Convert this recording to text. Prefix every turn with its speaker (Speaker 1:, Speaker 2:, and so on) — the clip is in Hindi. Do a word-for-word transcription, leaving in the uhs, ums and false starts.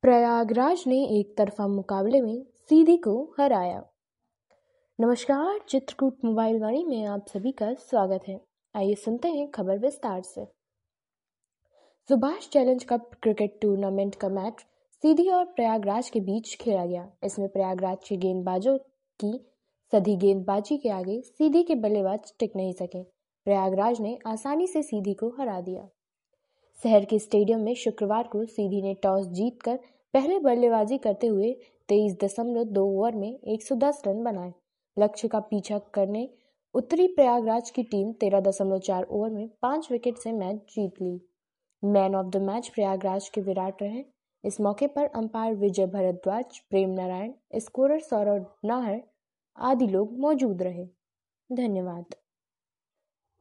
Speaker 1: प्रयागराज ने एक तरफा मुकाबले में सीधी को हराया। नमस्कार, चित्रकूट मोबाइल वाणी में आप सभी का स्वागत है। आइए सुनते हैं खबर विस्तार से। Subhash challenge cup cricket tournament का मैच सीधी और प्रयागराज के बीच खेला गया। इसमें प्रयागराज के गेंदबाजों की सधी गेंदबाजी के आगे सीधी के बल्लेबाज टिक नहीं सके। प्रयागराज ने आसानी से सीधी को हरा दिया। शहर के स्टेडियम में शुक्रवार को सीधी ने टॉस जीतकर पहले बल्लेबाजी करते हुए तेईस दशमलव दो ओवर में एक सौ दस रन बनाए। लक्ष्य का पीछा करने उत्तरी प्रयागराज की टीम तेरह दशमलव चार ओवर में पांच विकेट से मैच जीत ली। Man of the match Prayagraj के विराट रहे। इस मौके पर अंपायर विजय भारद्वाज, प्रेम नारायण, स्कोरर सौरभ नाहर आदि लोग मौजूद रहे। धन्यवाद।